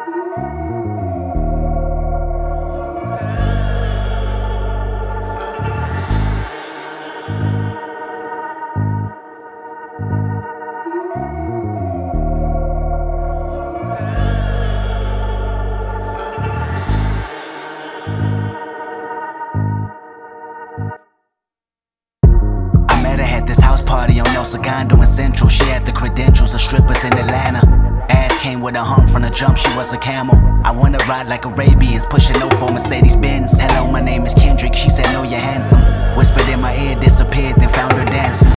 Met her at this house party on El Segundo in Central. She had the credentials of strippers in Atlanta. Ass came with a hump from the jump, she was a camel. I wanna ride like Arabians, pushing 04 Mercedes-Benz. Hello, my name is Kendrick, she said no, you're handsome. Whispered in my ear, disappeared, then found her dancing.